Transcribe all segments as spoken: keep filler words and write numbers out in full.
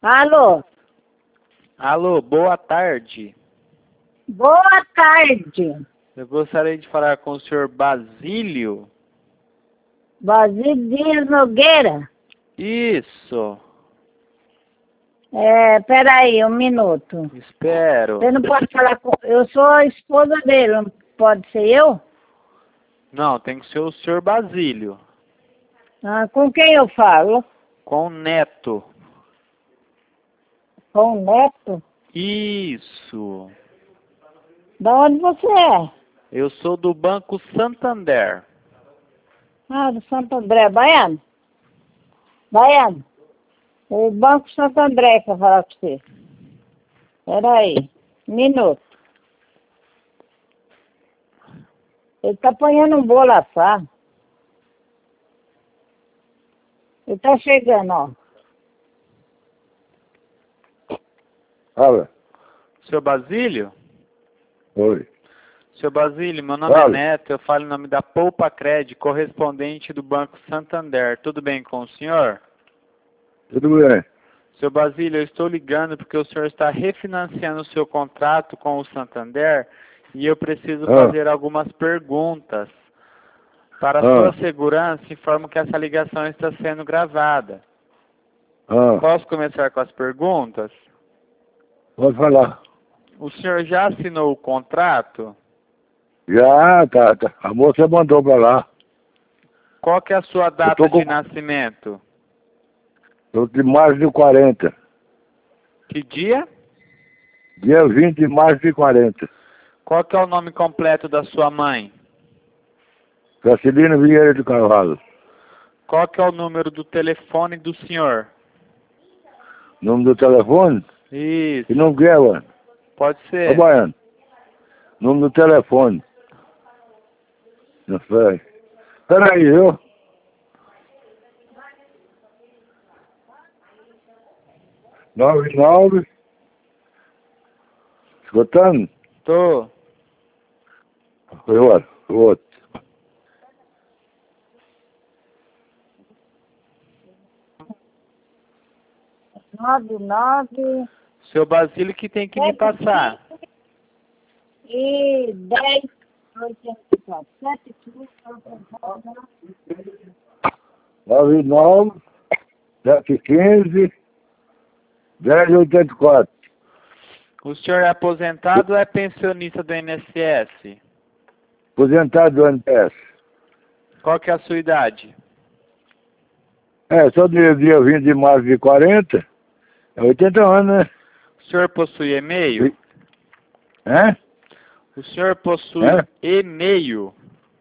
Alô? Alô, boa tarde. Boa tarde. Eu gostaria de falar com o senhor Basílio. Basílio Dias Nogueira? Isso. É, peraí, um minuto. Espero. Você não pode falar com... Eu sou a esposa dele, não pode ser eu? Não, tem que ser o senhor Basílio. Ah, com quem eu falo? Com o Neto. Com o Neto? Isso. Da onde você é? Eu sou do Banco Santander. Ah, do Santo André. Baiano? Baiano? O Banco Santo André que eu falar com você. Peraí, um minuto. Ele tá apanhando um bolo assado. Ele tá chegando, ó. Fala. Senhor Basílio? Oi. Senhor Basílio, meu nome Fala. é Neto, eu falo em nome da Poupa Cred, correspondente do Banco Santander. Tudo bem com o senhor? Tudo bem? Seu Basílio, eu estou ligando porque o senhor está refinanciando o seu contrato com o Santander e eu preciso Ah. fazer algumas perguntas. Para a Ah. sua segurança, informo que essa ligação está sendo gravada. Ah. Posso começar com as perguntas? Pode falar. O senhor já assinou o contrato? Já, tá, tá. A moça mandou pra lá. Qual que é a sua data tô com- de nascimento? Tô de março de quarenta. Que dia? Dia vinte de março de quarenta. Qual que é o nome completo da sua mãe? Gracilino Vieira de Carvalho. Qual que é o número do telefone do senhor? Nome do telefone? Isso, Que não quer, mano. pode Ô, ser. Baiano. Nome do telefone. Não sei. Peraí, viu? Nove, nove. Escutando? Tô. Foi outro. Foi outro. Nove, nove... Seu Basílio que tem que me passar. E dez, oitenta e quatro. Sete, quinze, Nove, nove. Sete, quinze. Dez, oitenta e quatro. O senhor é aposentado ou é pensionista do I N S S? Aposentado do N P S. Qual que é a sua idade? É, só dia, dia vinte de março de quarenta. É oitenta anos, né? O senhor possui e-mail? É? O senhor possui É? e-mail?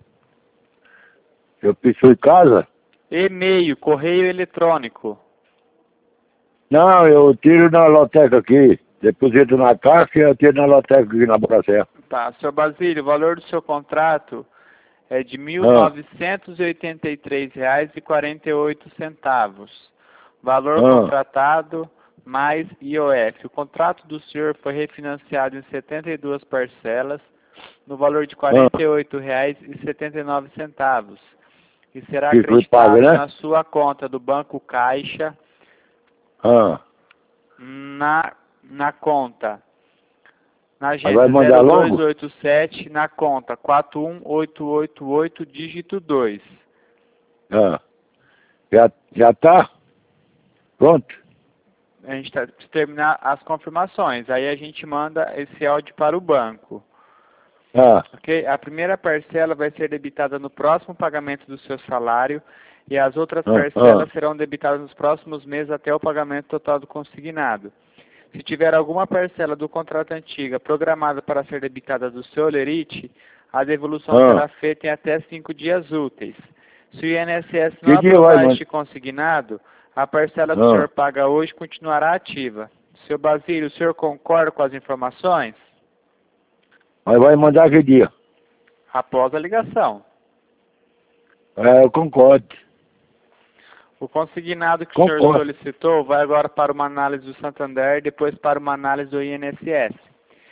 Eu possui casa? E-mail, correio eletrônico. Não, eu tiro na loteca aqui. Deposito na caixa e eu tiro na loteca aqui na Bracé. Tá, seu Basílio, o valor do seu contrato é de mil Ah. novecentos e oitenta e três reais e quarenta e oito centavos. Valor Ah. contratado mais I O F. O contrato do senhor foi refinanciado em setenta e duas parcelas, no valor de quarenta e oito reais e setenta e nove centavos. E será Que foi acreditado pago, né? na sua conta do Banco Caixa, Ah. na, na conta, na Mas vai agência mandar zero dois logo? oito sete, na conta quatro um oito oito oito, dígito dois. Ah. Já, já tá? Pronto? A gente tá, precisa terminar as confirmações. Aí a gente manda esse áudio para o banco. Ah. Ok? A primeira parcela vai ser debitada no próximo pagamento do seu salário e as outras Ah, parcelas ah. serão debitadas nos próximos meses até o pagamento total do consignado. Se tiver alguma parcela do contrato antiga programada para ser debitada do seu holerite, a devolução Ah. será feita em até cinco dias úteis. Se o I N S S não Que dia vai, aprovar mano? este consignado, a parcela que o Ah. senhor paga hoje continuará ativa. Seu Basílio, o senhor concorda com as informações? Mas vai mandar que dia? Após a ligação. É, eu concordo. O consignado que o senhor Concordo. solicitou vai agora para uma análise do Santander e depois para uma análise do I N S S.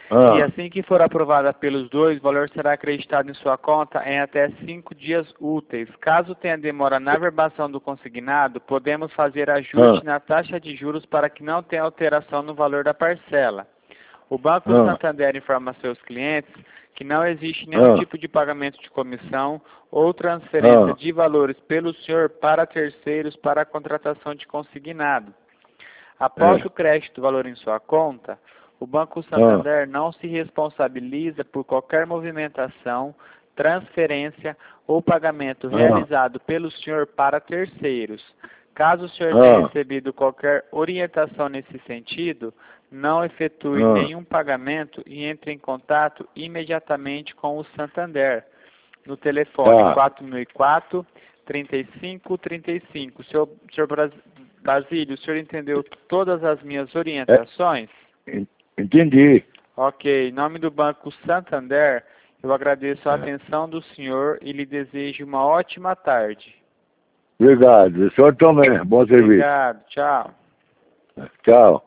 Ah. E assim que for aprovada pelos dois, o valor será acreditado em sua conta em até cinco dias úteis. Caso tenha demora na verbação do consignado, podemos fazer ajuste Ah. na taxa de juros para que não tenha alteração no valor da parcela. O Banco Ah. Santander informa a seus clientes que não existe nenhum Ah. tipo de pagamento de comissão ou transferência Ah. de valores pelo senhor para terceiros para a contratação de consignado. Após É. o crédito do valor em sua conta, o Banco Santander não se responsabiliza por qualquer movimentação, transferência ou pagamento Ah. realizado pelo senhor para terceiros. Caso o senhor Ah. tenha recebido qualquer orientação nesse sentido, não efetue Ah. nenhum pagamento e entre em contato imediatamente com o Santander, no telefone Tá. quatro mil e quatro, trinta e cinco, trinta e cinco. Senhor, senhor Bras- Basílio, o senhor entendeu todas as minhas orientações? En- Entendi. Ok. Em nome do Banco Santander, eu agradeço a É. atenção do senhor e lhe desejo uma ótima tarde. Obrigado. O senhor também. Bom serviço. Obrigado. Tchau. Tchau.